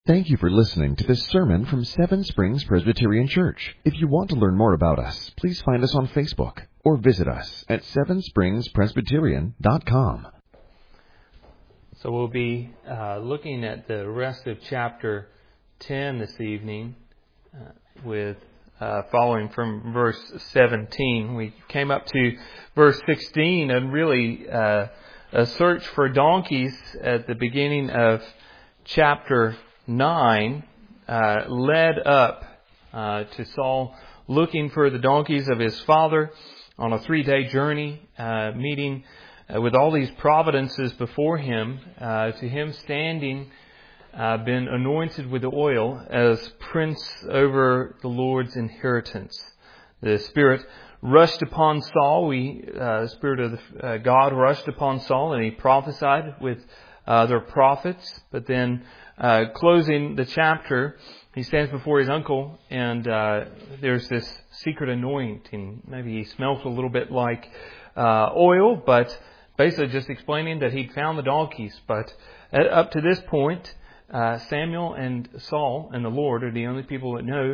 Thank you for listening to this sermon from Seven Springs Presbyterian Church. If you want to learn more about us, please find us on Facebook or visit us at sevenspringspresbyterian.com. So we'll be looking at the rest of chapter 10 this evening with following from verse 17. We came up to verse 16 and really a search for donkeys at the beginning of chapter 9 led up to Saul looking for the donkeys of his father on a 3-day journey, meeting with all these providences before him, to him standing, been anointed with the oil as prince over the Lord's inheritance. The Spirit rushed upon Saul. The Spirit of God rushed upon Saul, and he prophesied with other prophets. But then, closing the chapter, he stands before his uncle, and there's this secret anointing. Maybe he smells a little bit like oil, but basically just explaining that he'd found the donkeys. But up to this point, Samuel and Saul and the Lord are the only people that know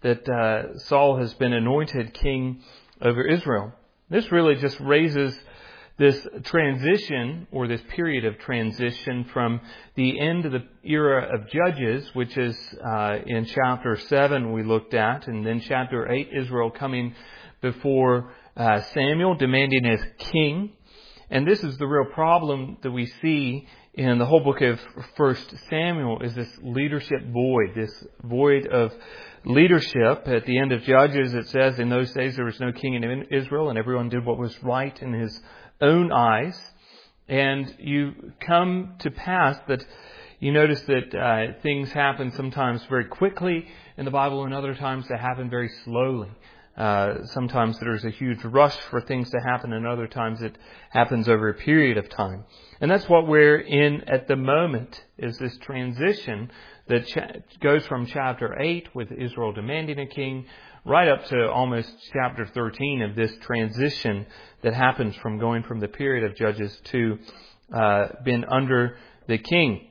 that Saul has been anointed king over Israel. This really just raises this transition, or this period of transition, from the end of the era of Judges, which is in chapter 7 we looked at, and then chapter 8, Israel coming before Samuel, demanding as king. And this is the real problem that we see in the whole book of 1 Samuel, is this leadership void, this void of leadership. At the end of Judges, it says, in those days there was no king in Israel, and everyone did what was right in his own eyes. And you come to pass that you notice that things happen sometimes very quickly in the Bible, and other times they happen very slowly. Sometimes there's a huge rush for things to happen, and other times it happens over a period of time. And that's what we're in at the moment, is this transition that goes from chapter 8 with Israel demanding a king right up to almost chapter 13 of this transition that happens from going from the period of Judges to being under the king.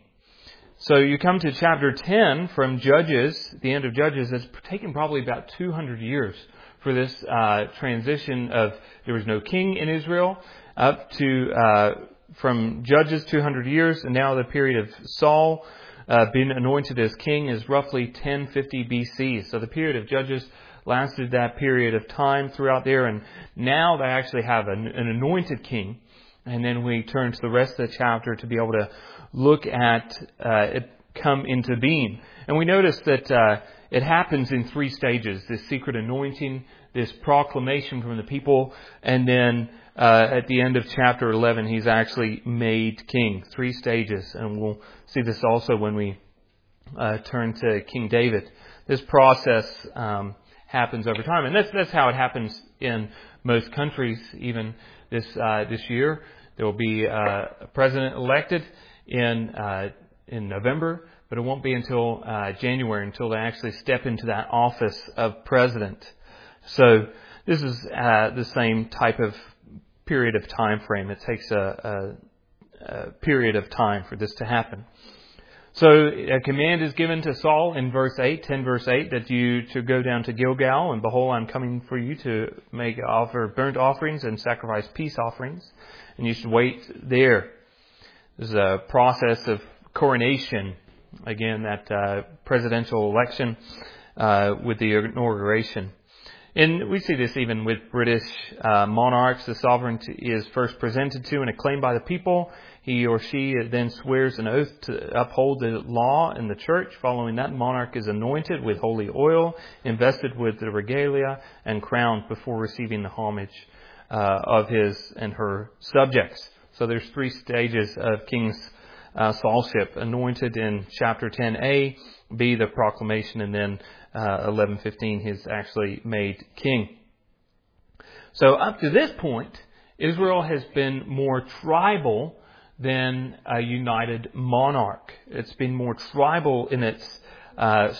So you come to chapter 10 from Judges, the end of Judges. It's taken probably about 200 years for this transition of there was no king in Israel up to from Judges 200 years, and now the period of Saul being anointed as king is roughly 1050 BC. So the period of Judges lasted that period of time throughout there, and now they actually have an anointed king. And then we turn to the rest of the chapter to be able to look at it come into being. And we notice that it happens in 3 stages: this secret anointing, this proclamation from the people, and then at the end of chapter 11, he's actually made king. 3 stages, and we'll see this also when we turn to King David. This process happens over time, and that's how it happens in most countries. Even this year, there will be a president elected in November, but it won't be until January until they actually step into that office of president. So this is the same type of period of time frame. It takes a period of time for this to happen. So a command is given to Saul in verse 8, 10 verse 8, that you to go down to Gilgal, and behold, I'm coming for you to offer burnt offerings and sacrifice peace offerings, and you should wait there. This is a process of coronation. Again, that presidential election with the inauguration. And we see this even with British monarchs. The sovereignty is first presented to and acclaimed by the people. He or she then swears an oath to uphold the law in the church. Following that, monarch is anointed with holy oil, invested with the regalia, and crowned before receiving the homage of his and her subjects. So there's 3 stages of king's Saulship: anointed in chapter 10a, B, the proclamation, and then 11:15, he's actually made king. So up to this point, Israel has been more tribal than a united monarch. It's been more tribal in its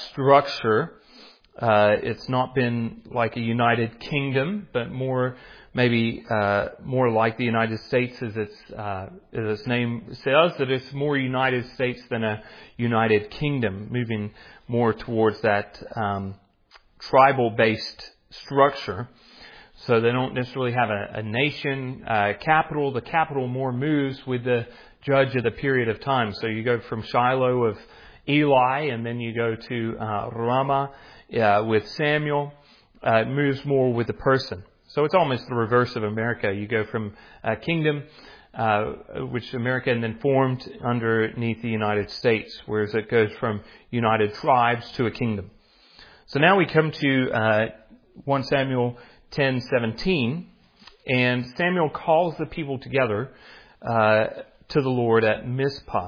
structure. It's not been like a united kingdom, but more maybe more like the United States, as its name says, that it's more United States than a United Kingdom, moving more towards that tribal-based structure. So they don't necessarily have a nation capital. The capital more moves with the judge of the period of time. So you go from Shiloh of Eli, and then you go to Ramah with Samuel. It moves more with the person. So it's almost the reverse of America. You go from a kingdom, which America and then formed underneath the United States, whereas it goes from united tribes to a kingdom. So now we come to 1 Samuel 10:17, and Samuel calls the people together to the Lord at Mizpah.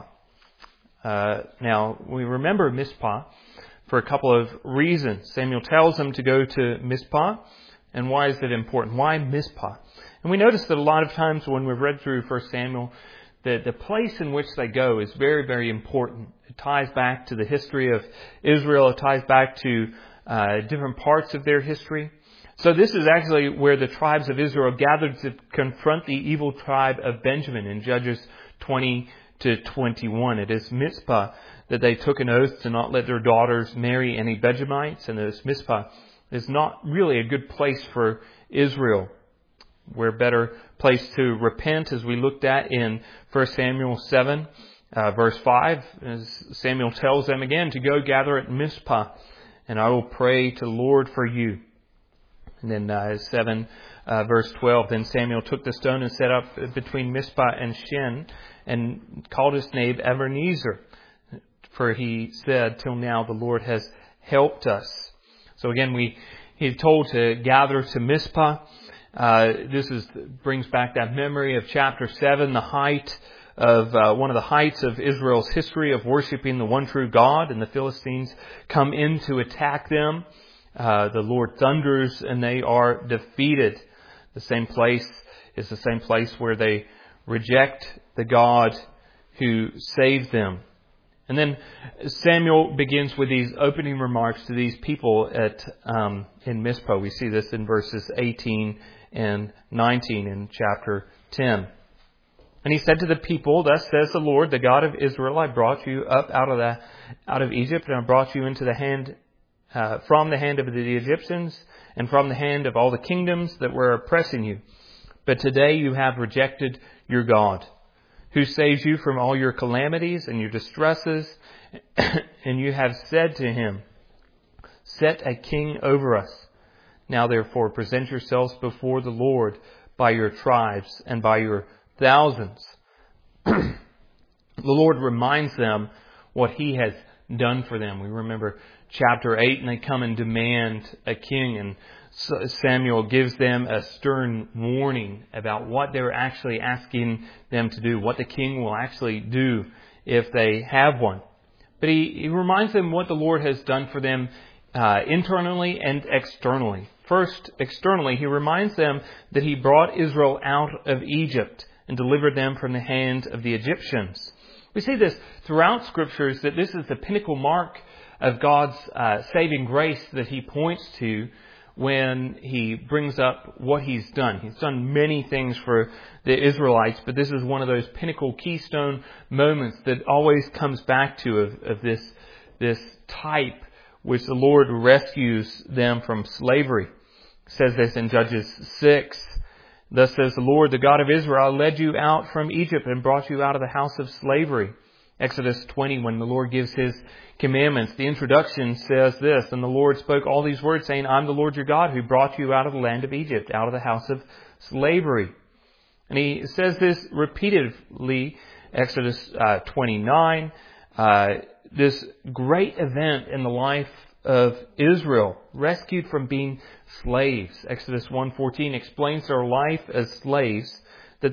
Now, we remember Mizpah for a couple of reasons. Samuel tells them to go to Mizpah, and why is it important? Why Mizpah? And we notice that a lot of times when we've read through 1 Samuel, that the place in which they go is very, very important. It ties back to the history of Israel. It ties back to different parts of their history. So this is actually where the tribes of Israel gathered to confront the evil tribe of Benjamin in Judges 20 to 21. It is Mizpah that they took an oath to not let their daughters marry any Benjamites, and this Mizpah is not really a good place for Israel. We're a better place to repent, as we looked at in 1 Samuel 7, verse 5, as Samuel tells them again to go gather at Mizpah, and I will pray to the Lord for you. And then 7, verse 12, then Samuel took the stone and set up between Mizpah and Shen, and called his name Ebenezer, for he said, till now the Lord has helped us. So again, he's told to gather to Mizpah. This brings back that memory of chapter 7, the height of one of the heights of Israel's history of worshiping the one true God, and the Philistines come in to attack them. The Lord thunders and they are defeated. The same place is the same place where they reject the God who saved them. And then Samuel begins with these opening remarks to these people in Mizpah. We see this in verses 18 and 19 in chapter 10. And he said to the people, thus says the Lord, the God of Israel, I brought you up out of Egypt, and I brought you into the hand from the hand of the Egyptians and from the hand of all the kingdoms that were oppressing you. But today you have rejected your God, who saves you from all your calamities and your distresses, and you have said to him, set a king over us. Now therefore present yourselves before the Lord by your tribes and by your thousands. The Lord reminds them what he has done for them. We remember chapter 8, and they come and demand a king, and Samuel gives them a stern warning about what they're actually asking them to do, what the king will actually do if they have one. But he reminds them what the Lord has done for them internally and externally. First, externally, he reminds them that he brought Israel out of Egypt and delivered them from the hand of the Egyptians. We see this throughout Scriptures, that this is the pinnacle mark of God's saving grace that he points to when he brings up what he's done. He's done many things for the Israelites, but this is one of those pinnacle keystone moments that always comes back to of this type which the Lord rescues them from slavery. It says this in Judges 6. Thus says the Lord, the God of Israel, led you out from Egypt and brought you out of the house of slavery. Exodus 20, when the Lord gives his commandments, the introduction says this, and the Lord spoke all these words, saying, I'm the Lord your God who brought you out of the land of Egypt, out of the house of slavery. And he says this repeatedly, Exodus 29, this great event in the life of Israel, rescued from being slaves. Exodus 1:14 explains their life as slaves, that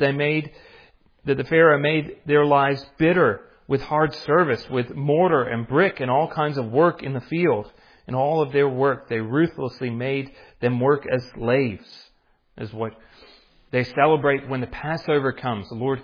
the Pharaoh made their lives bitter with hard service, with mortar and brick and all kinds of work in the field. In all of their work, they ruthlessly made them work as slaves, is what they celebrate when the Passover comes. The Lord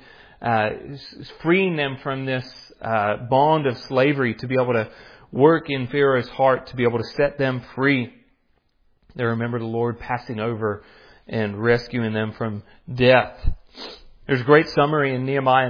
is freeing them from this bond of slavery to be able to work in Pharaoh's heart, to be able to set them free. They remember the Lord passing over and rescuing them from death. There's a great summary in Nehemiah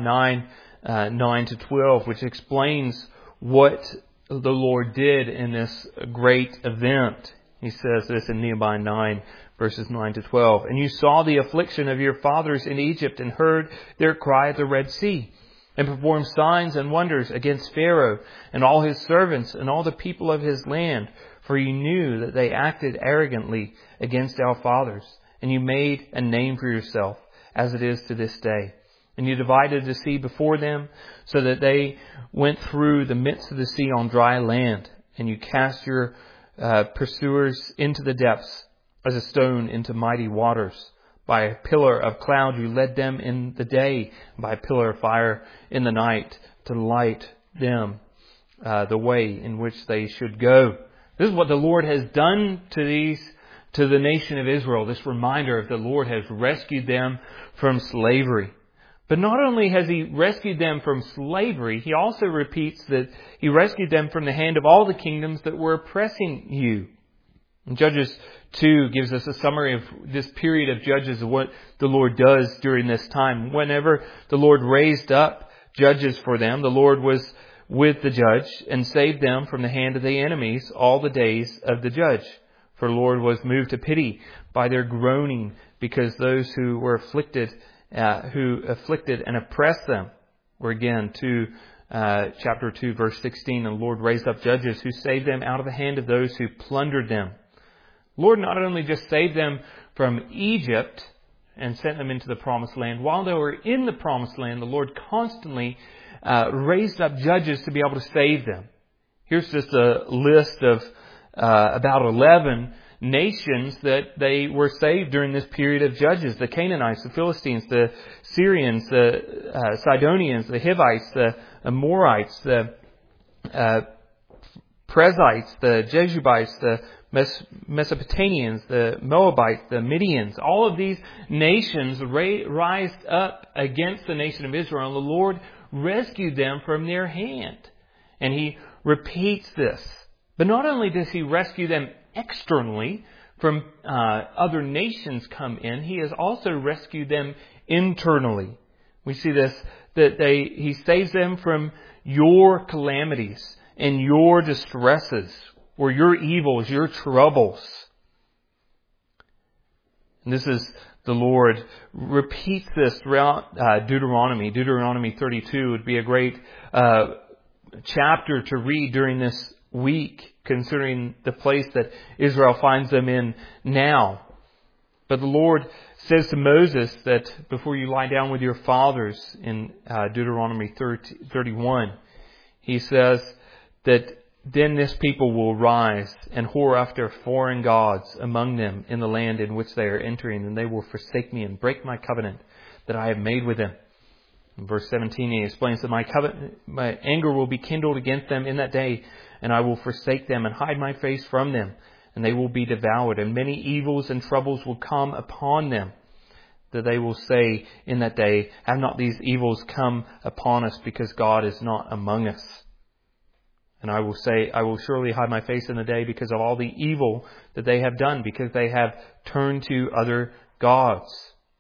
9 to 12, which explains what the Lord did in this great event. He says this in Nehemiah 9, verses 9 to 12. And you saw the affliction of your fathers in Egypt and heard their cry at the Red Sea, and performed signs and wonders against Pharaoh and all his servants and all the people of his land. For you knew that they acted arrogantly against our fathers, and you made a name for yourself, as it is to this day. And you divided the sea before them, so that they went through the midst of the sea on dry land. And you cast your pursuers into the depths, as a stone into mighty waters. By a pillar of cloud you led them in the day, by a pillar of fire in the night, to light them the way in which they should go. This is what the Lord has done to the nation of Israel. This reminder of the Lord has rescued them from slavery. But not only has He rescued them from slavery, He also repeats that He rescued them from the hand of all the kingdoms that were oppressing you. And Judges 2 gives us a summary of this period of Judges, of what the Lord does during this time. Whenever the Lord raised up judges for them, the Lord was with the judge and saved them from the hand of the enemies all the days of the judge. For the Lord was moved to pity by their groaning, because those who were afflicted and oppressed them. Or again, chapter 2, verse 16, and the Lord raised up judges who saved them out of the hand of those who plundered them. The Lord not only just saved them from Egypt and sent them into the promised land, while they were in the promised land, the Lord constantly raised up judges to be able to save them. Here's just a list of about 11 nations that they were saved during this period of Judges. The Canaanites, the Philistines, the Syrians, the Sidonians, the Hivites, the Amorites, the Perizzites, the Jebusites, the Mesopotamians, the Moabites, the Midians. All of these nations rised up against the nation of Israel, and the Lord rescued them from their hand. And He repeats this. But not only does He rescue them externally from other nations come in, He has also rescued them internally. We see this, that He saves them from your calamities and your distresses, or your evils, your troubles. And this is, the Lord repeats this throughout Deuteronomy. Deuteronomy 32 would be a great chapter to read during this week, considering the place that Israel finds them in now. But the Lord says to Moses that before you lie down with your fathers, in Deuteronomy 31, He says that then this people will rise and whore after foreign gods among them in the land in which they are entering, and they will forsake me and break my covenant that I have made with them. In verse 17, He explains that my anger will be kindled against them in that day, and I will forsake them and hide my face from them, and they will be devoured, and many evils and troubles will come upon them, that they will say in that day, have not these evils come upon us because God is not among us? And I will say, I will surely hide my face in the day because of all the evil that they have done, because they have turned to other gods.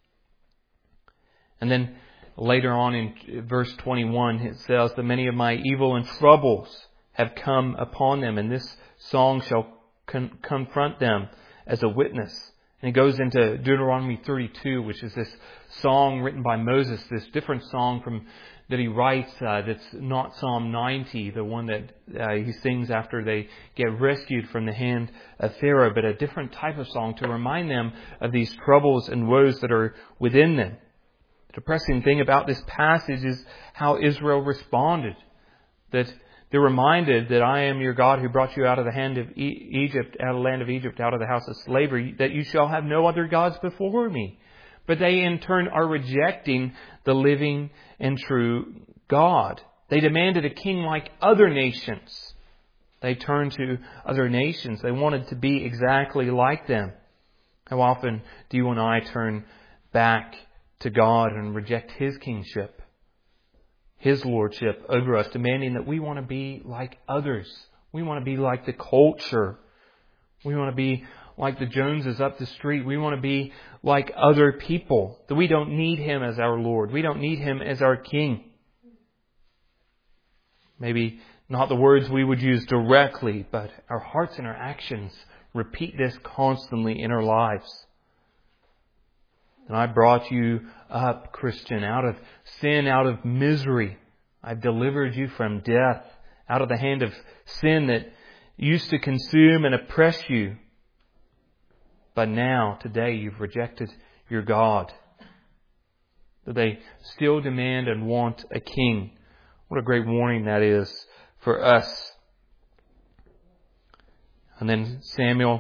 And then later on in verse 21, it says that many of my evil and troubles have come upon them, and this song shall confront them as a witness. And it goes into Deuteronomy 32, which is this song written by Moses, this different song that he writes that's not Psalm 90, the one that he sings after they get rescued from the hand of Pharaoh, but a different type of song to remind them of these troubles and woes that are within them. The depressing thing about this passage is how Israel responded. That they're reminded that I am your God who brought you out of the hand of Egypt, out of the land of Egypt, out of the house of slavery, that you shall have no other gods before me. But they in turn are rejecting the living and true God. They demanded a king like other nations. They turned to other nations. They wanted to be exactly like them. How often do you and I turn back to God and reject His kingship, His lordship over us, demanding that we want to be like others. We want to be like the culture. We want to be like the Joneses up the street. We want to be like other people. That we don't need Him as our Lord. We don't need Him as our King. Maybe not the words we would use directly, but our hearts and our actions repeat this constantly in our lives. And I brought you up, Christian, out of sin, out of misery. I've delivered you from death, out of the hand of sin that used to consume and oppress you. But now, today, you've rejected your God. That they still demand and want a king. What a great warning that is for us. And then Samuel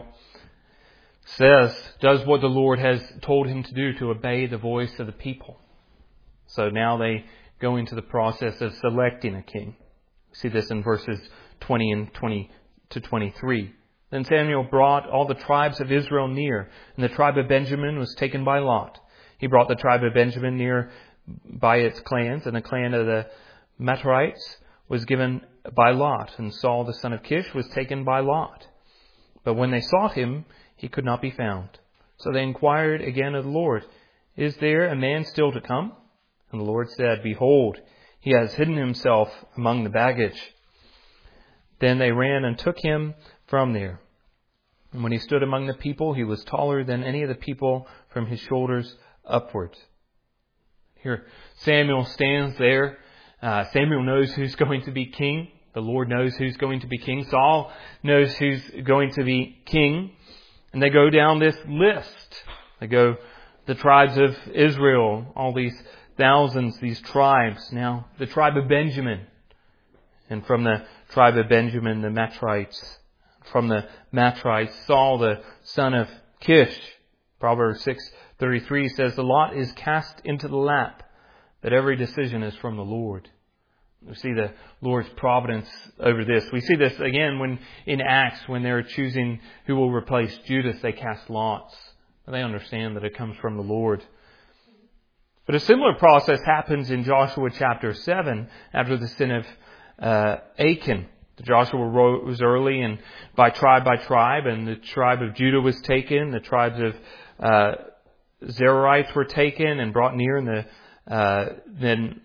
does what the Lord has told him to do, to obey the voice of the people. So now they go into the process of selecting a king. We see this in verses 20 and 20 to 23. Then Samuel brought all the tribes of Israel near, and the tribe of Benjamin was taken by lot. He brought the tribe of Benjamin near by its clans, and the clan of the Matrites was given by lot, and Saul the son of Kish was taken by lot. But when they sought him, he could not be found. So they inquired again of the Lord, "Is there a man still to come?" And the Lord said, "Behold, he has hidden himself among the baggage." Then they ran and took him from there. And when he stood among the people, he was taller than any of the people from his shoulders upward. Here, Samuel stands there. Samuel knows who's going to be king. The Lord knows who's going to be king. Saul knows who's going to be king. And they go down this list. They go, the tribes of Israel, all these thousands, these tribes. Now, the tribe of Benjamin. And from the tribe of Benjamin, the Matrites. From the Matrites, Saul, the son of Kish. Proverbs 6:33 says, "The lot is cast into the lap, but every decision is from the Lord." We see the Lord's providence over this. We see this again when in Acts, when they're choosing who will replace Judas, they cast lots. They understand that it comes from the Lord. But a similar process happens in Joshua chapter 7 after the sin of Achan. Joshua rose early and by tribe, and the tribe of Judah was taken. The tribes of Zerarites were taken and brought near, and then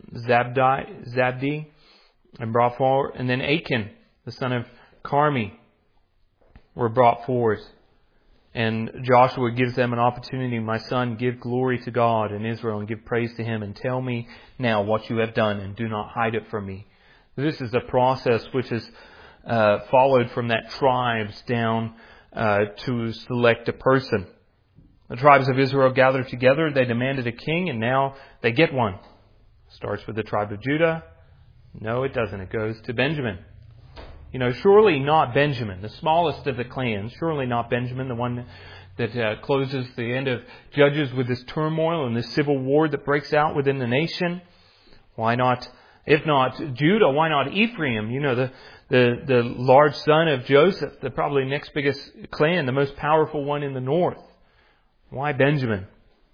Zabdi and brought forward, and then Achan, the son of Carmi, were brought forward. And Joshua gives them an opportunity. "My son, give glory to God in Israel and give praise to Him, and tell me now what you have done, and do not hide it from me." This is a process which is followed from that tribes down to select a person. The tribes of Israel gathered together. They demanded a king, and now they get one. Starts with the tribe of Judah. No, it doesn't. It goes to Benjamin. Surely not Benjamin, the smallest of the clans. Surely not Benjamin, the one that closes the end of Judges with this turmoil and this civil war that breaks out within the nation. Why not? If not Judah, why not Ephraim? The large son of Joseph, the probably next biggest clan, the most powerful one in the north. Why Benjamin?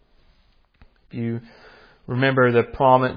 If you remember the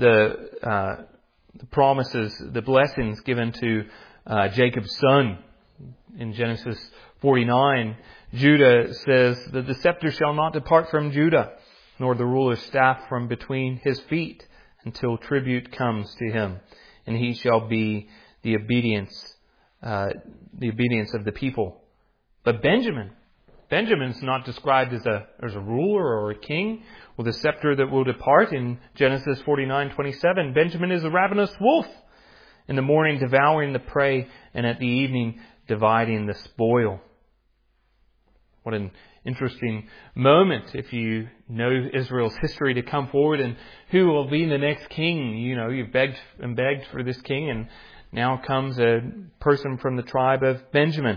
promises, the blessings given to Jacob's son in Genesis 49, Judah says that the scepter shall not depart from Judah, nor the ruler's staff from between his feet, until tribute comes to him, and he shall be the obedience of the people. But Benjamin's not described as a ruler or a king with a scepter that will depart. In Genesis 49:27, Benjamin is a ravenous wolf, in the morning devouring the prey, and at the evening dividing the spoil. What an interesting moment if you know Israel's history, to come forward and who will be the next king. You've begged and begged for this king, and now comes a person from the tribe of Benjamin.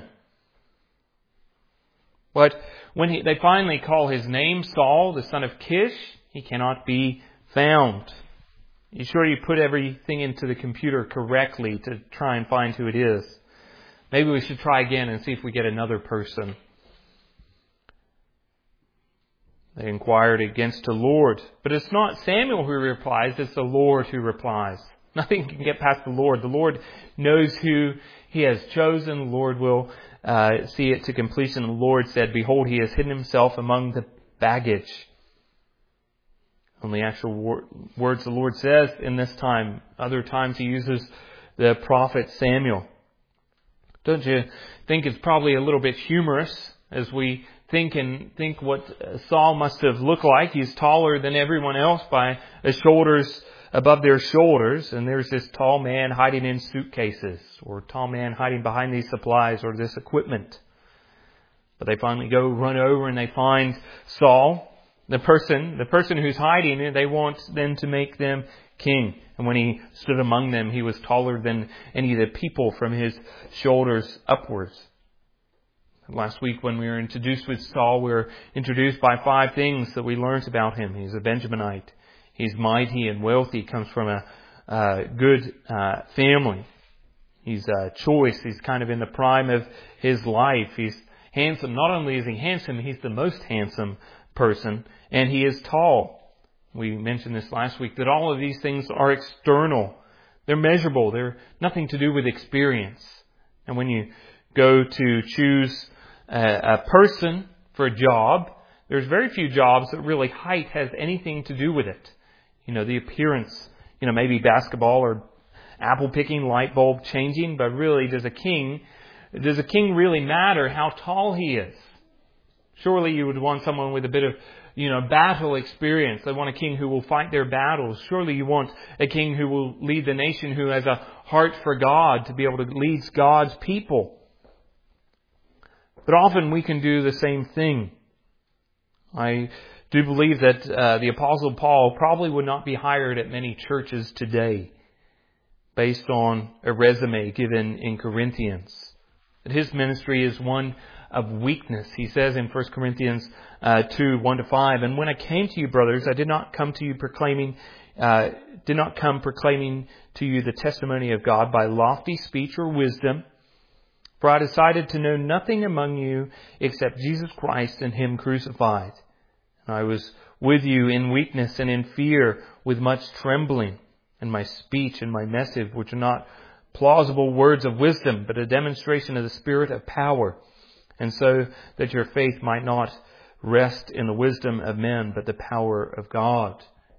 But when they finally call his name Saul, the son of Kish, he cannot be found. You sure you put everything into the computer correctly to try and find who it is? Maybe we should try again and see if we get another person. They inquired against the Lord. But it's not Samuel who replies, it's the Lord who replies. Nothing can get past the Lord. The Lord knows who He has chosen. The Lord will see it to completion. The Lord said, "Behold, he has hidden himself among the baggage." Only actual words the Lord says in this time. Other times he uses the prophet Samuel. Don't you think it's probably a little bit humorous as we think what Saul must have looked like? He's taller than everyone else by above their shoulders, and there's this tall man hiding in suitcases, or tall man hiding behind these supplies or this equipment. But they finally run over and they find Saul, the person who's hiding, and they want then to make them king. And when he stood among them, he was taller than any of the people from his shoulders upwards. Last week when we were introduced with Saul, we were introduced by 5 things that we learned about him. He's a Benjaminite. He's mighty and wealthy. Comes from a good family. He's choice. He's kind of in the prime of his life. He's handsome. Not only is he handsome, he's the most handsome person. And he is tall. We mentioned this last week, that all of these things are external. They're measurable. They're nothing to do with experience. And when you go to choose a person for a job, there's very few jobs that really height has anything to do with it. The appearance, maybe basketball or apple picking, light bulb changing, but really does a king really matter how tall he is? Surely you would want someone with a bit of, battle experience. They want a king who will fight their battles. Surely you want a king who will lead the nation, who has a heart for God, to be able to lead God's people. But often we can do the same thing. I do believe that the Apostle Paul probably would not be hired at many churches today based on a resume given in Corinthians. That his ministry is one of weakness. He says in 1 Corinthians 2, 1-5, "And when I came to you, brothers, I did not come proclaiming to you the testimony of God by lofty speech or wisdom, for I decided to know nothing among you except Jesus Christ and Him crucified. And I was with you in weakness and in fear, with much trembling, and my speech and my message, which are not plausible words of wisdom, but a demonstration of the Spirit of power, and so that your faith might not rest in the wisdom of men, but the power of God."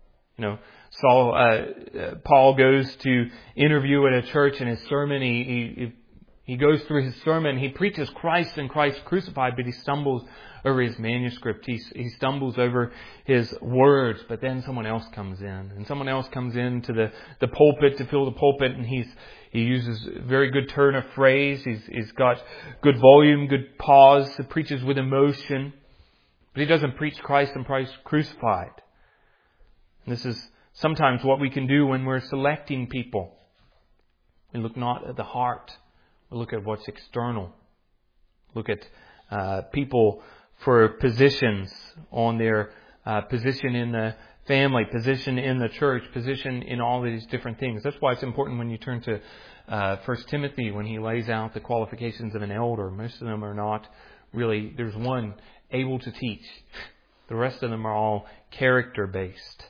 Paul goes to interview at a church, in his sermon, he goes through his sermon, he preaches Christ and Christ crucified, but he stumbles over his manuscript. He stumbles over his words, but then someone else comes in. And someone else comes into the pulpit to fill the pulpit, and he uses a very good turn of phrase. He's got good volume, good pause. He preaches with emotion. But he doesn't preach Christ and Christ crucified. And this is sometimes what we can do when we're selecting people. We look not at the heart. We look at what's external. Look at people for positions on their position in the family, position in the church, position in all these different things. That's why it's important when you turn to 1 Timothy, when he lays out the qualifications of an elder. Most of them are not really, there's one, able to teach. The rest of them are all character-based.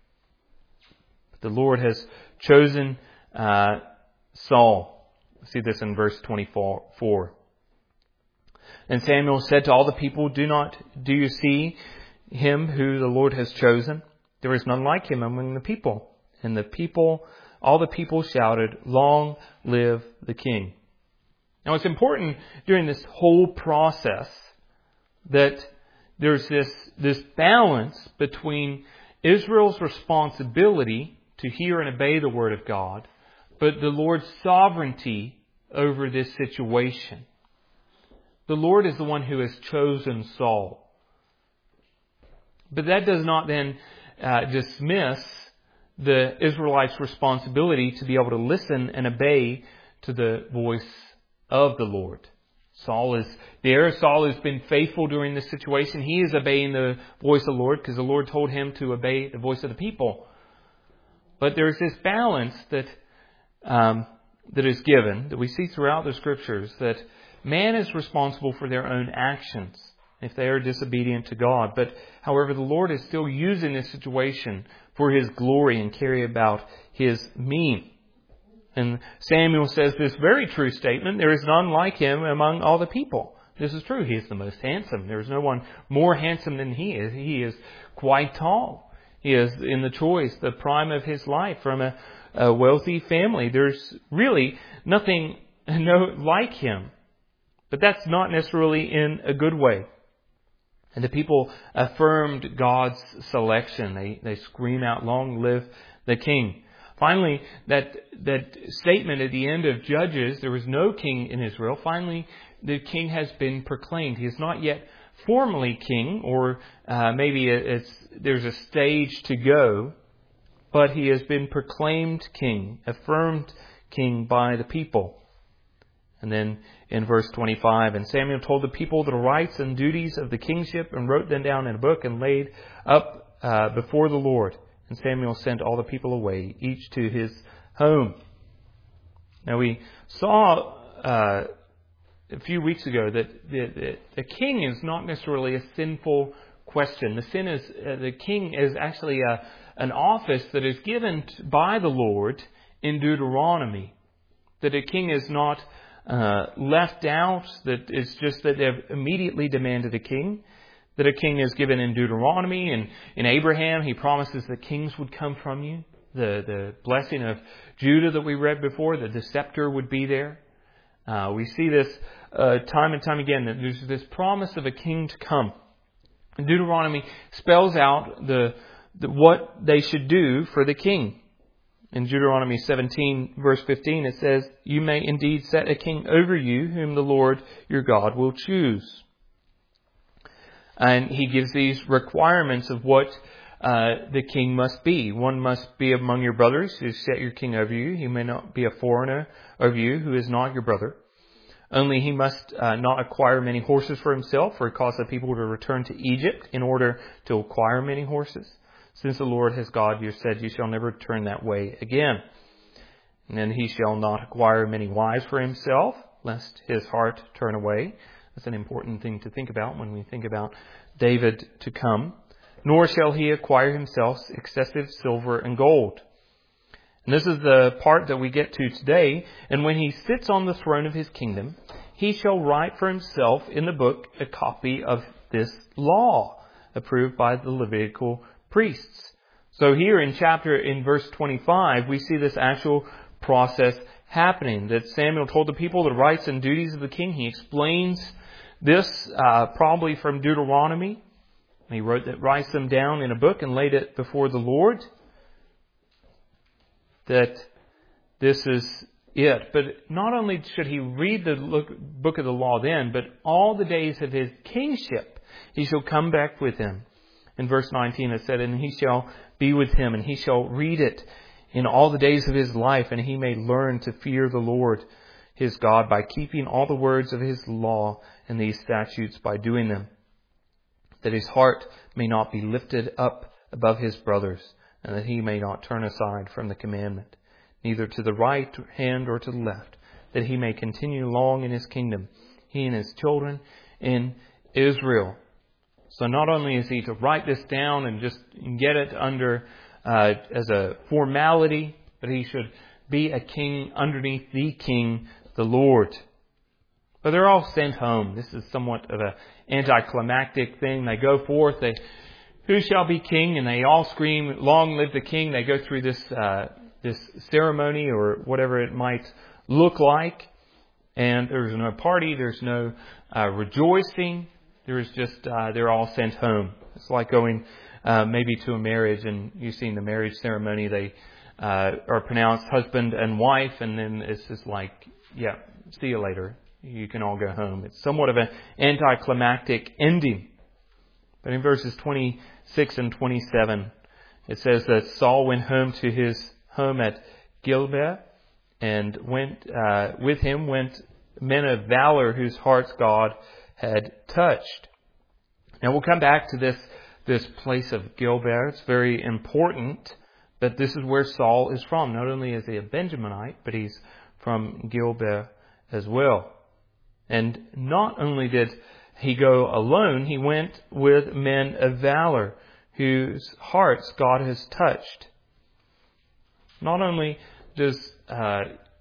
But the Lord has chosen Saul. See this in verse 24. "And Samuel said to all the people, Do you see him who the Lord has chosen? There is none like him among the people. And all the people shouted, Long live the king." Now it's important during this whole process that there's this balance between Israel's responsibility to hear and obey the word of God, but the Lord's sovereignty over this situation. The Lord is the one who has chosen Saul. But that does not then dismiss the Israelites' responsibility to be able to listen and obey to the voice of the Lord. Saul is there. Saul has been faithful during this situation. He is obeying the voice of the Lord because the Lord told him to obey the voice of the people. But there's this balance that is given, that we see throughout the Scriptures, that man is responsible for their own actions if they are disobedient to God. But, however, the Lord is still using this situation for His glory and carry about His meaning. And Samuel says this very true statement, there is none like him among all the people. This is true. He is the most handsome. There is no one more handsome than he is. He is quite tall. He is in the choice, the prime of his life, from a wealthy family. There's really nothing like him. But that's not necessarily in a good way. And the people affirmed God's selection. They scream out, "Long live the king." Finally, that statement at the end of Judges, there was no king in Israel. Finally, the king has been proclaimed. He is not yet formally king, or maybe there's a stage to go, but he has been proclaimed king, affirmed king by the people. And then in verse 25, "And Samuel told the people the rights and duties of the kingship and wrote them down in a book and laid up before the Lord. And Samuel sent all the people away, each to his home." Now we saw a few weeks ago that the king is not necessarily a sinful question. The king is actually an office that is given by the Lord in Deuteronomy. That a king is not left out, that it's just that they've immediately demanded a king. That a king is given in Deuteronomy, and in Abraham he promises that kings would come from you. The blessing of Judah that we read before, that the scepter would be there. We see this time and time again, that there's this promise of a king to come. And Deuteronomy spells out what they should do for the king. In Deuteronomy 17, verse 15, it says, "You may indeed set a king over you, whom the Lord your God will choose." And he gives these requirements of what the king must be. One must be among your brothers who set your king over you. He may not be a foreigner over you who is not your brother. Only he must not acquire many horses for himself, or cause the people to return to Egypt in order to acquire many horses. Since the Lord his God you said, you shall never turn that way again. And then he shall not acquire many wives for himself, lest his heart turn away. That's an important thing to think about when we think about David to come. Nor shall he acquire himself excessive silver and gold. And this is the part that we get to today. "And when he sits on the throne of his kingdom, he shall write for himself in the book a copy of this law, approved by the Levitical priests." So here in verse 25, we see this actual process happening. That Samuel told the people the rights and duties of the king. He explains this probably from Deuteronomy. He writes them down in a book and laid it before the Lord. That this is it. But not only should he read the book of the law then, but all the days of his kingship he shall come back with him. In verse 19 it said, "And he shall be with him, and he shall read it in all the days of his life, and he may learn to fear the Lord his God by keeping all the words of his law and these statutes by doing them. That his heart may not be lifted up above his brothers, and that he may not turn aside from the commandment, neither to the right hand or to the left, that he may continue long in his kingdom, he and his children in Israel." So not only is he to write this down and just get it under as a formality, but he should be a king underneath the king, the Lord. But they're all sent home. This is somewhat of an anticlimactic thing. They go forth, who shall be king? And they all scream, "Long live the king." They go through this ceremony or whatever it might look like. And there's no party. There's no rejoicing. There's just, they're all sent home. It's like going maybe to a marriage, and you've seen the marriage ceremony. They are pronounced husband and wife, and then it's just like, yeah, see you later. You can all go home. It's somewhat of an anticlimactic ending. But in verses 26 and 27, it says that Saul went home to his home at Gilboa, and with him went men of valor whose hearts God had touched. Now we'll come back to this place of Gilboa. It's very important that this is where Saul is from. Not only is he a Benjaminite, but he's from Gilboa as well. And not only did he go alone, he went with men of valor whose hearts God has touched. Not only does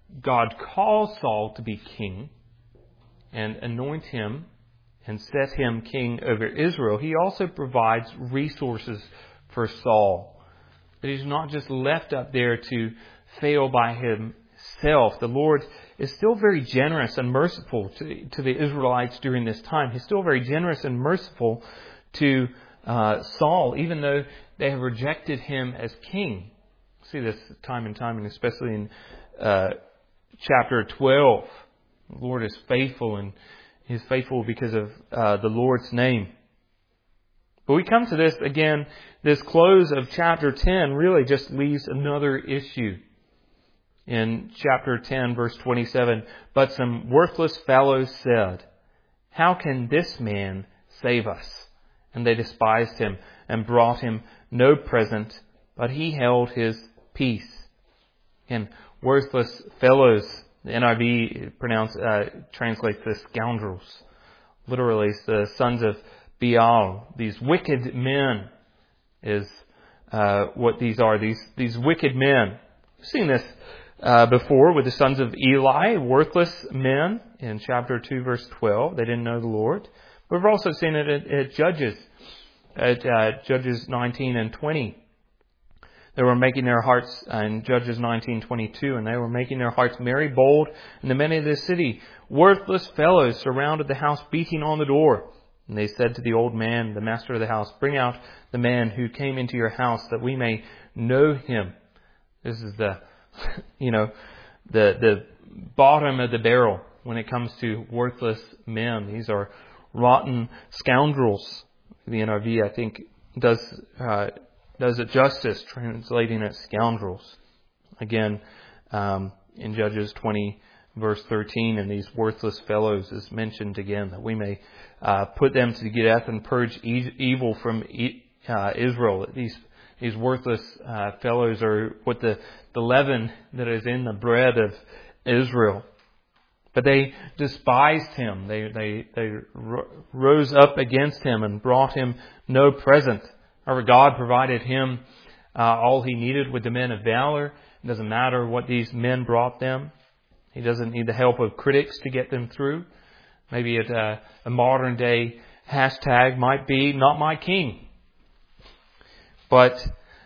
God calls Saul to be king and anoint him and set him king over Israel, He also provides resources for Saul. That he's not just left up there to fail by himself. The Lord is still very generous and merciful to the Israelites during this time. He's still very generous and merciful to Saul, even though they have rejected him as king. See this time and time, and especially in chapter 12. The Lord is faithful, and He is faithful because of the Lord's name. But we come to this again, this close of chapter 10 really just leaves another issue. In chapter 10, verse 27, "But some worthless fellows said, 'How can this man save us?' And they despised him and brought him no present, but he held his peace." And worthless fellows, the NIV translates this scoundrels. Literally, it's the sons of Baal. These wicked men is what these are. These wicked men. We've seen this before with the sons of Eli, worthless men in chapter 2, verse 12. They didn't know the Lord. We've also seen it at Judges, Judges 19 and 20. They were making their hearts, in Judges 19:22, and they were making their hearts merry, bold, and the men of the city, worthless fellows, surrounded the house, beating on the door. And they said to the old man, the master of the house, "Bring out the man who came into your house, that we may know him." This is the bottom of the barrel when it comes to worthless men. These are rotten scoundrels. The NIV, I think, does it justice, translating it scoundrels. Again, in Judges 20, verse 13, and these worthless fellows is mentioned again, that we may put them to death and purge evil from Israel. These worthless fellows are what the leaven that is in the bread of Israel. But they despised him. They rose up against him and brought him no present. However, God provided him all he needed with the men of valor. It doesn't matter what these men brought them. He doesn't need the help of critics to get them through. Maybe a modern day hashtag might be "Not My King." But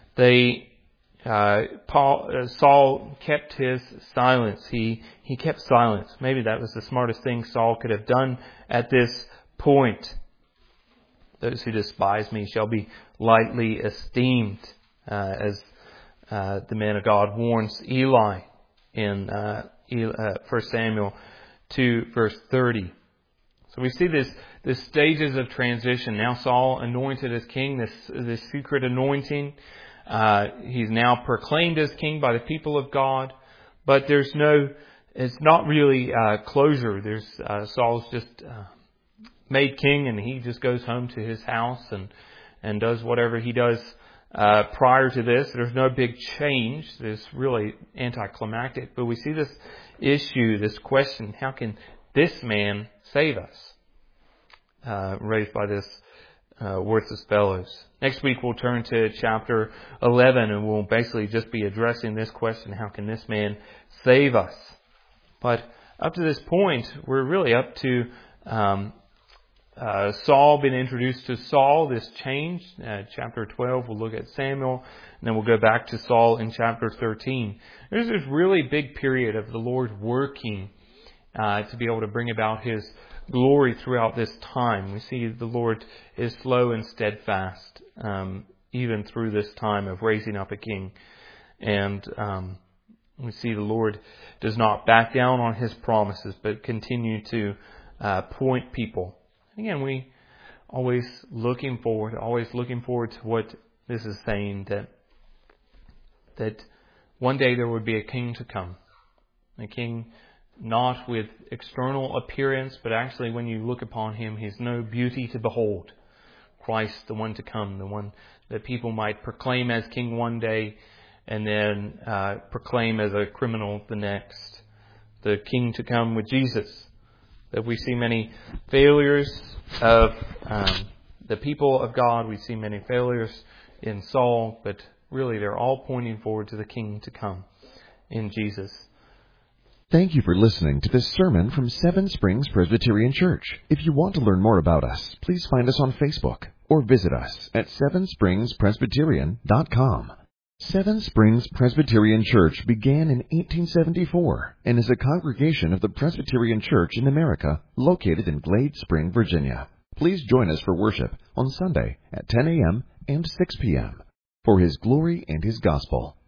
Saul kept his silence. He kept silence. Maybe that was the smartest thing Saul could have done at this point. "Those who despise me shall be lightly esteemed," as the man of God warns Eli in 1 Samuel 2, verse 30. So we see this stages of transition. Now Saul anointed as king, this secret anointing. He's now proclaimed as king by the people of God, but it's not really closure. Saul's just made king, and he just goes home to his house and does whatever he does prior to this. There's no big change. It's really anticlimactic. But we see this issue, this question: how can this man save us? Raised by this worthless fellows. Next week we'll turn to chapter 11, and we'll basically just be addressing this question: how can this man save us? But up to this point, we're really up to Saul being introduced to Saul, this change. Chapter 12, we'll look at Samuel, and then we'll go back to Saul in chapter 13. There's this really big period of the Lord working to be able to bring about His glory throughout this time. We see the Lord is slow and steadfast, even through this time of raising up a king. And we see the Lord does not back down on His promises, but continue to point people. Again, we always looking forward to what this is saying, that one day there would be a king to come. A king not with external appearance, but actually when you look upon Him, He's no beauty to behold. Christ, the one to come, the one that people might proclaim as king one day and then proclaim as a criminal the next. The king to come with Jesus. That we see many failures of the people of God. We see many failures in Saul, but really they're all pointing forward to the king to come in Jesus. Thank you for listening to this sermon from Seven Springs Presbyterian Church. If you want to learn more about us, please find us on Facebook or visit us at sevenspringspresbyterian.com. Seven Springs Presbyterian Church began in 1874 and is a congregation of the Presbyterian Church in America located in Glade Spring, Virginia. Please join us for worship on Sunday at 10 a.m. and 6 p.m. for His glory and His gospel.